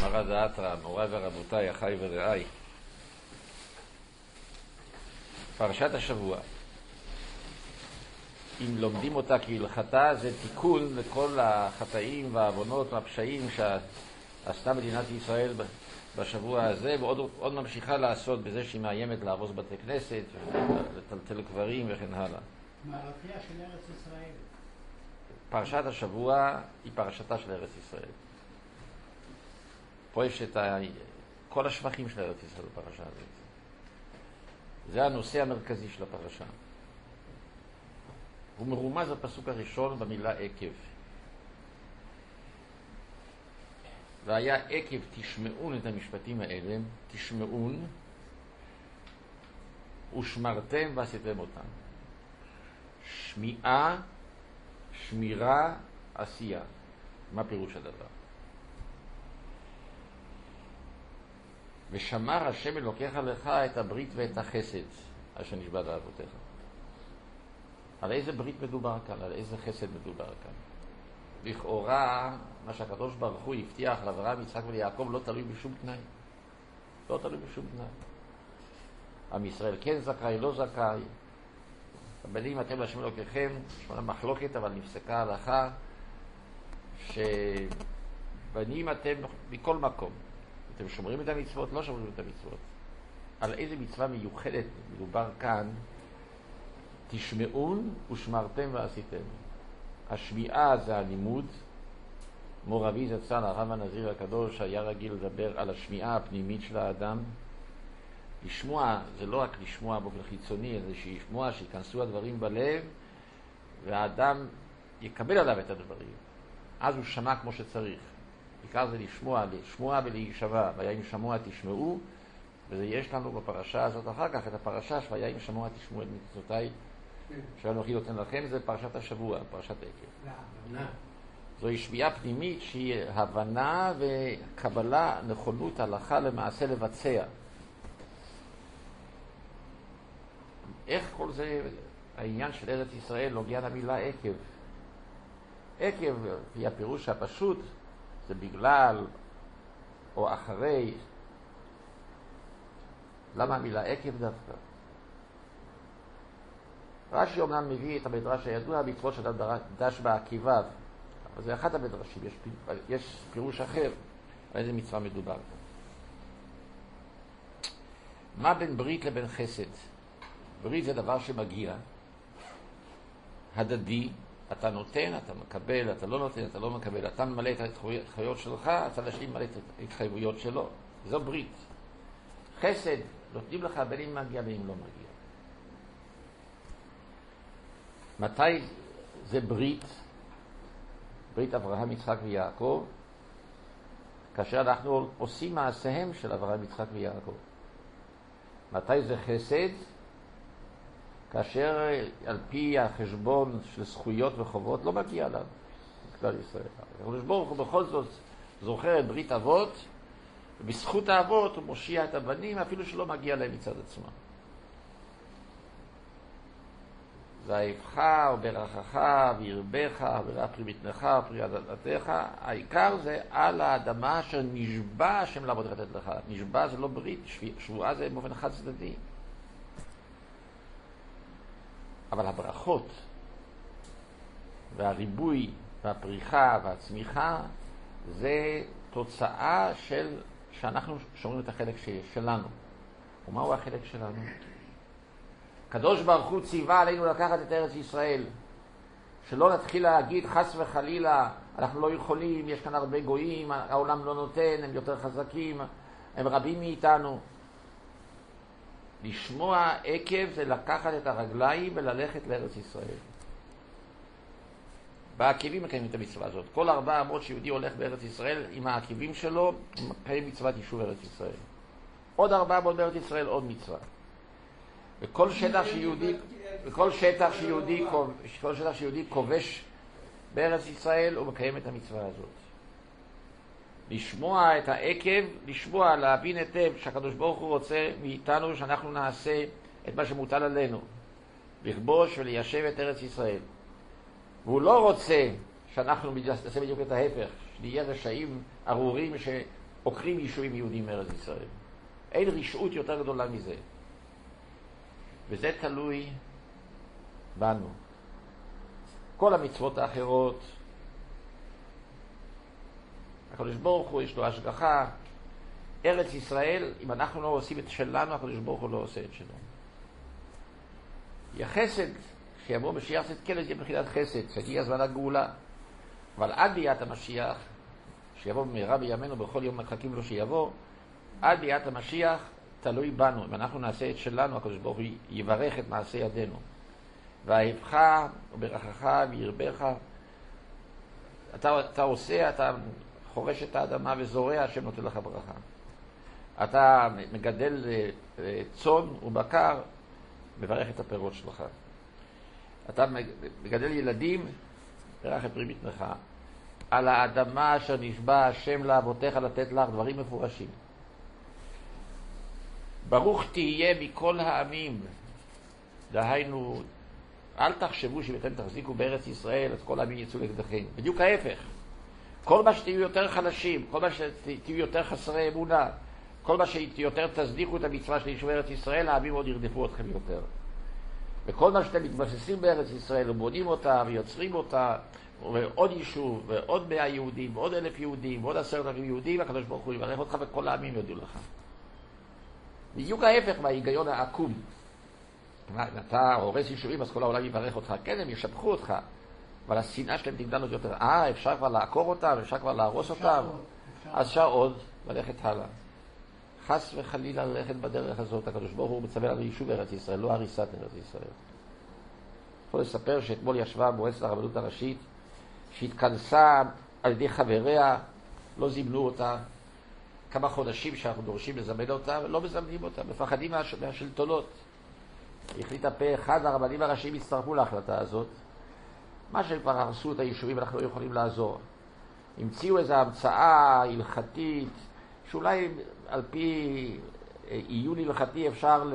מרא דאתרא, מוריי ורבותיי, אחיי ורעיי. פרשת השבוע, אם לומדים אותה כהלכתה, זה תיקון לכל החטאים והעוונות והפשעים שעשתה מדינת ישראל בשבוע הזה, ועוד ממשיכה לעשות בזה שהיא מאיימת להרוס בתי כנסת, לטלטל קברים וכן הלאה. מערכיה של ארץ ישראל. פרשת השבוע היא פרשתה של ארץ ישראל. פה יש את כל השבחים של ארץ ישראל בפרשה הזאת. זה הנושא המרכזי של הפרשה. הוא מרומז בפסוק הראשון במילה עקב. והיה עקב תשמעון את המשפטים האלה, תשמעון ושמרתם ועשיתם אותם. שמיעה, שמירה, עשייה. מה פירוש הדבר? ושמר השם אלוקיך לך את הברית ואת החסד אשר נשבע לאבותיך. על איזה ברית מדובר כאן? על איזה חסד מדובר כאן? לכאורה, מה שהקדוש ברוך הוא הבטיח לאברהם, יצחק וליעקב לא תלוי בשום תנאי. לא תלוי בשום תנאי. עם ישראל כן זכאי, לא זכאי. הבנים אתם להשם אלוקיכם, יש מחלוקת, אבל נפסקה ההלכה שבנים אתם מכל מקום. אתם שומרים את המצוות, לא שומרים את המצוות. על איזה מצווה מיוחדת מדובר כאן? תשמעון ושמרתם ועשיתם. השמיעה זה הלימוד. מור אבי זצ"ל, הרב הנזיר הקדוש, היה רגיל לדבר על השמיעה הפנימית של האדם. לשמוע זה לא רק לשמוע באופן חיצוני, זה שישמוע, שיכנסו הדברים בלב, והאדם יקבל עליו את הדברים. אז הוא שמע כמו שצריך. בעיקר זה לשמוע ולהישבע. והיה אם שמוע תשמעו, וזה יש לנו בפרשה הזאת אחר כך, את הפרשה שהיה אם שמוע תשמעו את מצוותיי, שאנו הכי נותן לכם, זה פרשת השבוע, פרשת עקב. זוהי שמיעה פנימית שהיא הבנה וקבלה, נכונות, הלכה למעשה לבצע. איך כל זה, העניין של ארץ ישראל נוגע למילה עקב? עקב, היא הפירוש הפשוט, זה בגלל או אחרי. למה המילה עקב דווקא? רש"י אומנם מביא את המדרש הידוע, מצוות של דש בעקיביו, אבל זה אחד המדרשים, יש פירוש אחר על איזה מצווה מדובר. מה בין ברית לבין חסד? ברית זה דבר שמגיע, הדדי, אתה נותן, אתה מקבל, אתה לא נותן, אתה לא מקבל, אתה ממלא את ההתחייבויות שלך, אתה להשלים ממלא את ההתחייבויות שלו. זו ברית. חסד, נותנים לך בין אם מגיע בין אם לא מגיע. מתי זה ברית? ברית אברהם, יצחק ויעקב, כאשר אנחנו עושים מעשיהם של אברהם, יצחק ויעקב. מתי זה חסד? כאשר על פי החשבון של זכויות וחובות לא מגיע עליו כלל ישראל. הקדוש ברוך הוא בכל זאת זוכר את ברית אבות, ובזכות האבות הוא מושיע את הבנים אפילו שלא מגיע להם מצד עצמם. ואהבך וברכך וירבך וראה פרי בטנך ופרי עדתך. העיקר זה על האדמה אשר נשבע השם לעבוד לתת לך. נשבע זה לא ברית, שבועה זה באופן חד צדדי. אבל הברכות והריבוי והפריחה והצמיחה זה תוצאה של שאנחנו שומרים את החלק שלנו. ומהו החלק שלנו? הקדוש ברוך הוא ציווה עלינו לקחת את ארץ ישראל, שלא נתחיל להגיד חס וחלילה אנחנו לא יכולים, יש כאן הרבה גויים, העולם לא נותן, הם יותר חזקים, הם רבים מאיתנו. לשמוע עקב זה לקחת את הרגליים וללכת לארץ ישראל. בעקיבים מקיימים את המצווה הזאת. כל 400 שיהודי הולך בארץ ישראל עם העקיבים שלו, מקיים מצוות יישוב ארץ ישראל. עוד 400 בארץ ישראל, עוד מצווה. וכל שטח שיהודי כובש בארץ ישראל, הוא מקיים את המצווה הזאת. לשמוע את העקב, לשמוע, להבין היטב שהקדוש ברוך הוא רוצה מאיתנו שאנחנו נעשה את מה שמוטל עלינו, לכבוש וליישב את ארץ ישראל. והוא לא רוצה שאנחנו נעשה בדיוק את ההפך, שנהיה רשעים ארורים עוקרים יישובים יהודים מארץ ישראל. אין רשעות יותר גדולה מזה. וזה תלוי בנו. כל המצוות האחרות, הקדוש ברוך הוא יש לו השגחה. ארץ ישראל, אם אנחנו לא עושים את שלנו, הקדוש ברוך הוא לא עושה את שלנו. החסד, שיבוא משיח צדקנו, זה יהיה מבחינת חסד, שהגיע זמן הגאולה. אבל עד ביאת המשיח, שיבוא במהרה בימינו, בכל יום מחכים לו שיבוא, עד ביאת המשיח תלוי בנו. אם אנחנו נעשה את שלנו, הקדוש ברוך הוא יברך את מעשה ידינו. ואהבך וברכך וירבך. אתה עושה, אתה חורש את האדמה וזורע, השם נותן לך ברכה. אתה מגדל צאן ובקר, מברך את הפירות שלך. אתה מגדל ילדים, ברך את פרי בטנך. על האדמה אשר נשבע השם לאבותיך לתת לך, דברים מפורשים. ברוך תהיה מכל העמים. דהיינו, אל תחשבו שאתם תחזיקו בארץ ישראל, אז כל העמים יצאו נגדכם. בדיוק ההפך. כל מה שתהיו יותר חלשים, כל מה שתהיו יותר חסרי אמונה, כל מה שיותר תזניחו את המצווה של יישוב ארץ ישראל, העמים עוד ירדפו אתכם יותר. וכל מה שאתם מתבססים בארץ ישראל ובונים אותה ויוצרים אותה, ועוד יישוב, ועוד 100 יהודים, ועוד 1,000 יהודים, ועוד 10,000 יהודים, הקדוש ברוך הוא יברך אותך וכל העמים יודו לך. בדיוק ההפך מההיגיון העקום. אם אתה הורס יישובים, אז כל העולם יברך אותך. כן, הם ישבחו אותך, אבל השנאה שלהם תגדל עוד יותר. אפשר כבר לעקור אותם, אפשר כבר להרוס אותם, אז אפשר עוד ללכת הלאה. חס וחלילה ללכת בדרך הזאת, הקדוש ברוך הוא מצווה לנו יישוב ארץ ישראל, לא הריסת ארץ ישראל. יכול לספר שאתמול ישבה מועצת הרבנות הראשית, שהתכנסה על ידי חבריה, לא זימנו אותה, כמה חודשים שאנחנו דורשים לזמן אותה, ולא מזמנים אותה, מפחדים מהשלטונות. החליטה פה אחד, הרבנים הראשיים הצטרפו להחלטה הזאת. מה שהם כבר הרסו את היישובים, אנחנו לא יכולים לעזור. המציאו איזו המצאה הלכתית, שאולי על פי עיון הלכתי אפשר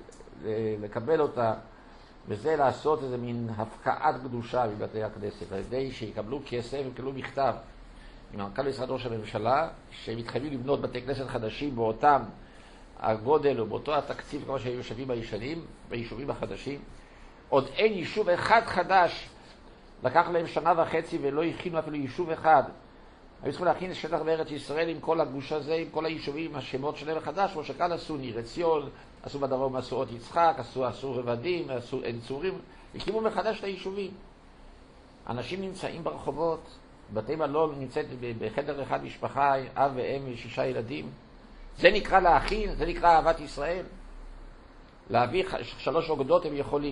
לקבל אותה, וזה לעשות איזה מין הפקעת קדושה בבתי הכנסת, על ידי שיקבלו כסף, יקבלו מכתב ממנכ"ל משרד ראש הממשלה, שהם מתחייבים לבנות בתי כנסת חדשים באותם הגודל או באותו התקציב כמו שהיו יושבים הישנים, ביישובים החדשים. עוד אין יישוב אחד חדש, לקח להם 1.5 שנה ולא הכינו אפילו יישוב אחד. היו צריכים להכין שטח בארץ ישראל עם כל הגוש הזה, עם כל היישובים, השמות שלהם החדש, כמו שכאן עשו ניר עציון, עשו בדרום מסועות יצחק, עשו רבדים, עשו עין צורים, הקימו מחדש את היישובים. אנשים נמצאים ברחובות, בתי מלון נמצאת בחדר אחד משפחה, אב ואם ו6 ילדים. זה נקרא להכין, זה נקרא אהבת ישראל. להביא 3 אוגדות הם יכולים.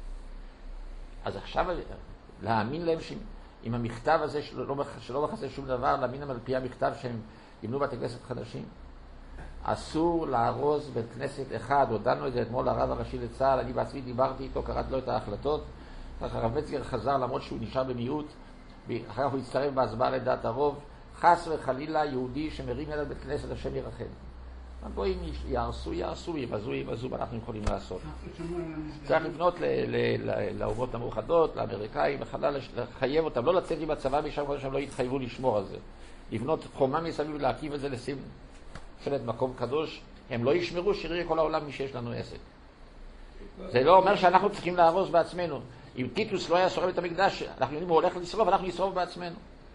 אז עכשיו להאמין להם עם המכתב הזה שלא מכסה שום דבר, להאמין להם על פי המכתב שהם יבנו בתי כנסת חדשים. אסור להרוס בית כנסת אחד, הודענו את זה אתמול לרב הראשי לצה"ל, אני בעצמי דיברתי איתו, קראתי לו את ההחלטות. הרב מצגר חזר למרות שהוא נשאר במיעוט, אחר כך הוא הצטרף בהצבעה לדעת הרוב. חס וחלילה יהודי שמרים יד על בית כנסת, השם ירחם. הגויים יערסו, יבזו, ואנחנו יכולים לעשות. צריך לבנות לאומות המאוחדות, לאמריקאים, לחייב אותם, לא לצאת עם הצבא משם, כדי שהם לא יתחייבו לשמור על זה. לבנות חומה מסביב, להקים את זה, לשים שלט מקום קדוש, הם לא ישמרו, שיראה כל העולם מי שיש לנו עסק. זה לא אומר שאנחנו צריכים להרוס בעצמנו. אם טיטוס לא היה שורף את המקדש, אנחנו יודעים, הוא הולך לשרוף, אנחנו נשרוף בעצמנו.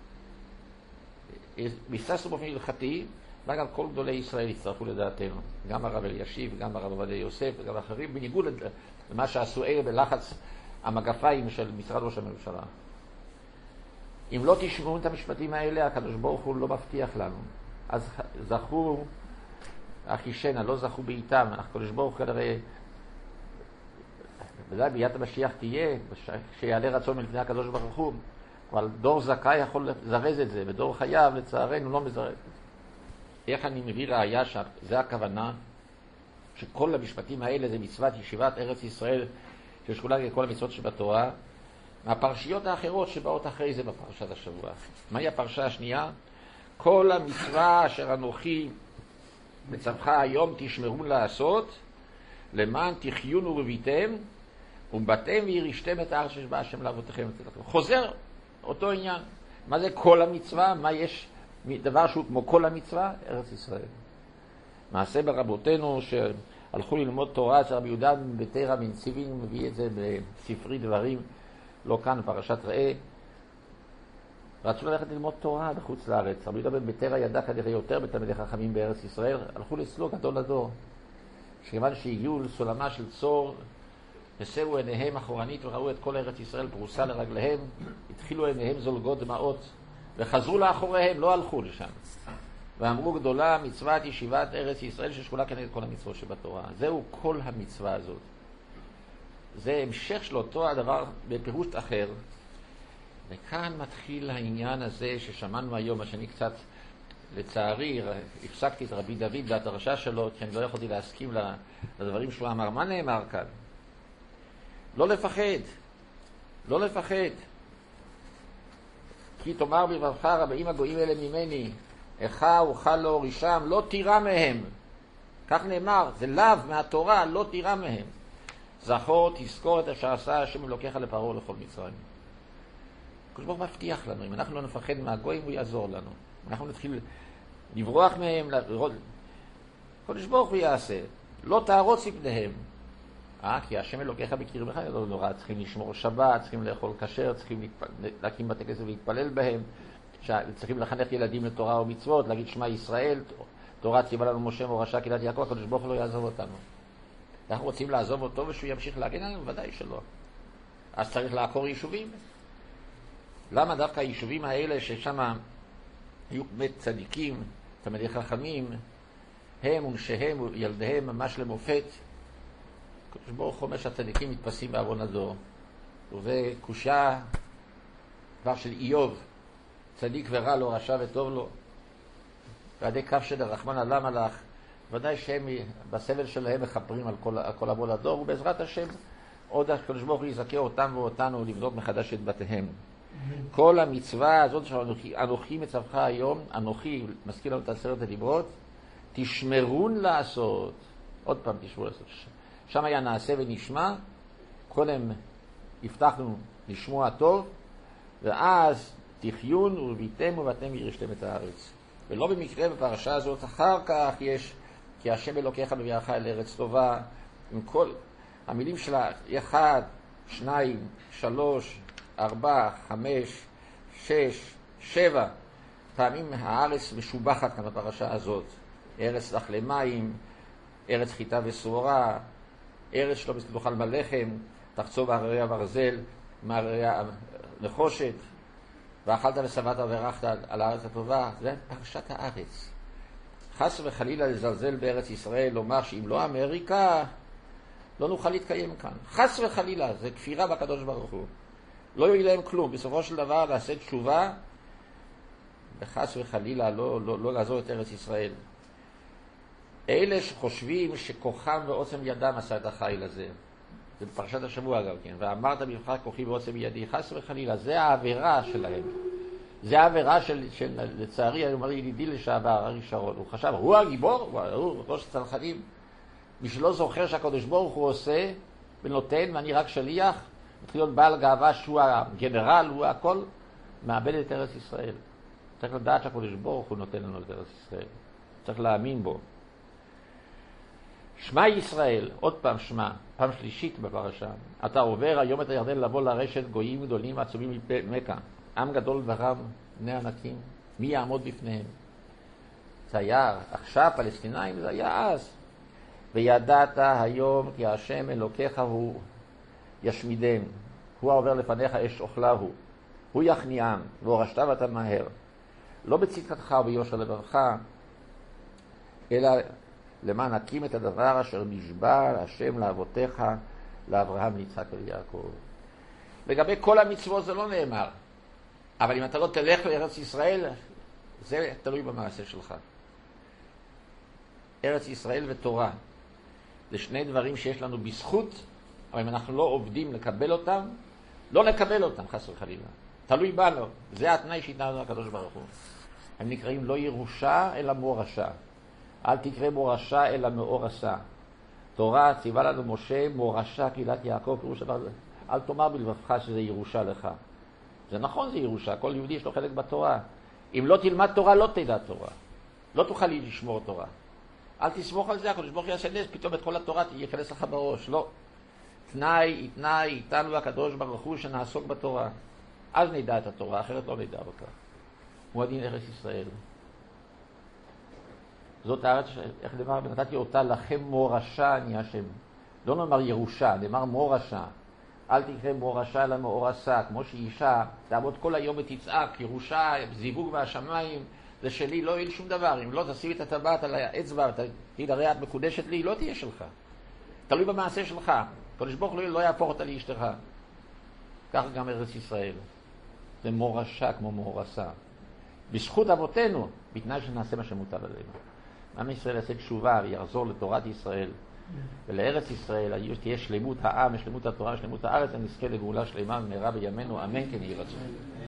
ביססנו באופן הלכתי, וגם כל גדולי ישראל הצטרפו לדעתנו, גם הרב אלישיב, גם הרב עובדיה יוסף, וגם אחרים, בניגוד למה שעשו אלה בלחץ המגפיים של משרד ראש הממשלה. אם לא תשמעו את המשפטים האלה, הקדוש ברוך הוא לא מבטיח לנו. אז זכו אחישנה, לא זכו בעיתם, הקדוש ברוך הוא כנראה, ודאי ביאת המשיח תהיה, שיעלה רצון מלפני הקדוש ברוך הוא, אבל דור זכאי יכול לזרז את זה, ודור חייב לצערנו לא מזרז. איך אני מביא ראיה שזה הכוונה, שכל המשפטים האלה זה מצוות ישיבת ארץ ישראל, ששכולה לכל המצוות שבתורה, מהפרשיות האחרות שבאות אחרי זה בפרשת השבוע. מהי הפרשה השנייה? כל המצווה אשר אנוכי מצווך היום תשמרו לעשות, למען תחיונו וביתם, ובאתם וירישתם את הארץ שבה השם לאבותיכם. חוזר אותו עניין. מה זה כל המצווה? מה יש דבר שהוא כמו כל המצווה, ארץ ישראל. מעשה ברבותינו שהלכו ללמוד תורה, שרבי יהודה בטרה מנציבים מביא את זה בספרי דברים, לא כאן, פרשת ראה. רצו ללכת ללמוד תורה בחוץ לארץ. רבי יהודה בטרה ידע כנראה יותר בתלמידי חכמים בארץ ישראל, הלכו לסלו גדול הדור. שכיוון שהגיעו לסולמה של צור, הסרו עיניהם אחורנית וראו את כל ארץ ישראל פרוסה לרגליהם, התחילו עיניהם זולגות דמעות, וחזרו לאחוריהם, לא הלכו לשם. ואמרו גדולה מצוות ישיבת ארץ ישראל ששכונה כנגד כל המצוות שבתורה. זהו כל המצווה הזאת. זה המשך של אותו הדבר בפירוש אחר. וכאן מתחיל העניין הזה ששמענו היום, מה שאני קצת, לצערי, הפסקתי את רבי דוד בהדרשה שלו, כי אני לא יכולתי להסכים לדברים שהוא אמר. מה נאמר כאן? לא לפחד. לא לפחד. כי תאמר בבבך רבים הגויים אלה ממני, איכה אוכל להורישם, לא תירא מהם. כך נאמר, זה לאו מהתורה, לא תירא מהם. זכור, תזכור את אשר עשה השם אלוקיך לפרעה ולכל מצרים. הקדוש ברוך הוא מבטיח לנו, אם אנחנו לא נפחד מהגויים הוא יעזור לנו. אנחנו נתחיל לברוח מהם, הקדוש ברוך הוא יעשה. לא תערוץ מפניהם. כי השם אלוקיך בקרבך לא נורא, צריכים לשמור שבת, צריכים לאכול כשר, צריכים להקים בתי כנסת ולהתפלל בהם, צריכים לחנך ילדים לתורה ומצוות, להגיד שמע ישראל, תורה ציווה לנו משה מורשה קהילת יעקב, הקדוש ברוך הוא לא יעזוב אותנו. אנחנו רוצים לעזוב אותו ושהוא ימשיך להגן עלינו, ודאי שלא. אז צריך לעקור יישובים. למה דווקא היישובים האלה ששם היו באמת צדיקים, תלמידי חכמים, הם ונשיהם וילדיהם ממש למופת, הקדוש ברוך הוא אומר שהצדיקים מתפסים בעוון הדור. וזה קושה דבר של איוב, צדיק ורע לו, רשע וטוב לו. ועדי כף של הרחמן עלה מלאך, ודאי שהם בסבל שלהם מחפרים על כל עוון הדור, ובעזרת השם עוד הקדוש ברוך הוא יזכה אותם ואותנו לבנות מחדש את בתיהם. כל המצווה הזאת של אנוכי מצווך היום, אנוכי, מזכיר לנו את 10 הדיברות, תשמרון לעשות. עוד פעם תשמרו לעשות. שם היה נעשה ונשמע, קודם הבטחנו לשמוע טוב, ואז תחיון וביתם ובתם ירשתם את הארץ. ולא במקרה בפרשה הזאת, אחר כך יש, כי השם אלוקיך מביאך אל ארץ טובה, עם כל המילים שלה, 1, 2, 3, 4, 5, 6, 7, פעמים הארץ משובחת כאן בפרשה הזאת. ארץ לך למים, ארץ חיטה וסעורה, ארץ שלא תאכל מלחם, תחצוב הררי הברזל, מהררי הנחושת, ואכלת ושבעת וברכת על הארץ הטובה. זה פרשת הארץ. חס וחלילה לזלזל בארץ ישראל, לומר שאם לא אמריקה, לא נוכל להתקיים כאן. חס וחלילה, זה כפירה בקדוש ברוך הוא. לא יועיל להם כלום. בסופו של דבר לעשות תשובה, וחס וחלילה לא לעזור את ארץ ישראל. אלה שחושבים שכוחם ועוצם ידם עשה את החיל הזה. זה בפרשת השבוע אגב, כן. ואמרת בבחר כוחי ועוצם ידי, חס וחלילה. זה העבירה שלהם. זה העבירה של לצערי, אני אומר ידידי לשעבר, ארי שרון. הוא חשב, הוא הגיבור, הוא ראש הצנחנים. מי שלא זוכר שהקדוש ברוך הוא עושה ונותן, ואני רק שליח, מתחיל להיות בעל גאווה שהוא הגנרל, הוא הכל, מאבד את ארץ ישראל. צריך לדעת שהקדוש ברוך הוא נותן לנו את ארץ ישראל. צריך להאמין בו. שמע ישראל, עוד פעם שמע, פעם שלישית בפרשה. אתה עובר היום את הירדן לבוא לרשת גויים גדולים עצומים ממכה. עם גדול ורם, בני ענקים, מי יעמוד בפניהם? זה היה עכשיו פלסטינאים, זה היה אז. וידעת היום כי השם אלוקיך הוא ישמידם. הוא העובר לפניך אש אוכלהו. הוא יכניעם, והורשת ואתה מהר. לא בצדקתך וביושר לבבך, אלא למען הקים את הדבר אשר נשבע השם לאבותיך, לאברהם, ליצחק וליעקב. לגבי כל המצוות זה לא נאמר. אבל אם אתה לא תלך לארץ ישראל, זה תלוי במעשה שלך. ארץ ישראל ותורה. זה שני דברים שיש לנו בזכות, אבל אם אנחנו לא עובדים לקבל אותם, לא לקבל אותם, חס וחלילה. תלוי בנו. זה התנאי שהתנא לנו הקדוש ברוך הוא. הם נקראים לא ירושה אלא מורשה. אל תקרא מורשה אלא מאורסה. תורה ציווה לנו משה מורשה קהילת יעקב, פירוש דבר, אל תאמר בלבבך שזה ירושה לך. זה נכון, זה ירושה, כל יהודי יש לו חלק בתורה. אם לא תלמד תורה, לא תדע תורה. לא תוכל לשמור תורה. אל תסמוך על זה, הקדוש ברוך הוא יעשה נס, פתאום את כל התורה ייכנס לך בראש. לא. תנאי איתנו הקדוש ברוך הוא שנעסוק בתורה. אז נדע את התורה, אחרת לא נדע אותה. הוא הדין ארץ ישראל. זאת הארץ, איך נאמר, נתתי אותה לכם מורשה, אני השם. לא נאמר ירושה, נאמר מורשה. אל תקרא מורשה אלא מאורסה, כמו שאישה תעמוד כל היום ותצעק, ירושה, זיווג מהשמיים, זה שלי, לא יהיה שום דבר. אם לא תשים את הטבעת על האצבע, תגיד, הרי את מקודשת לי, לא תהיה שלך. תלוי במעשה שלך. קדוש ברוך הוא לא יהפוך אותה לאשתך. ככה גם ארץ ישראל. זה מורשה כמו מאורסה. בזכות אבותינו, בתנאי שנעשה מה שמוטל עלינו. עם ישראל יעשה תשובה ויחזור לתורת ישראל ולארץ ישראל, תהיה שלמות העם, שלמות התורה, שלמות הארץ, ונזכה לגאולה שלמה במהרה בימינו, אמן כן יהי רצון.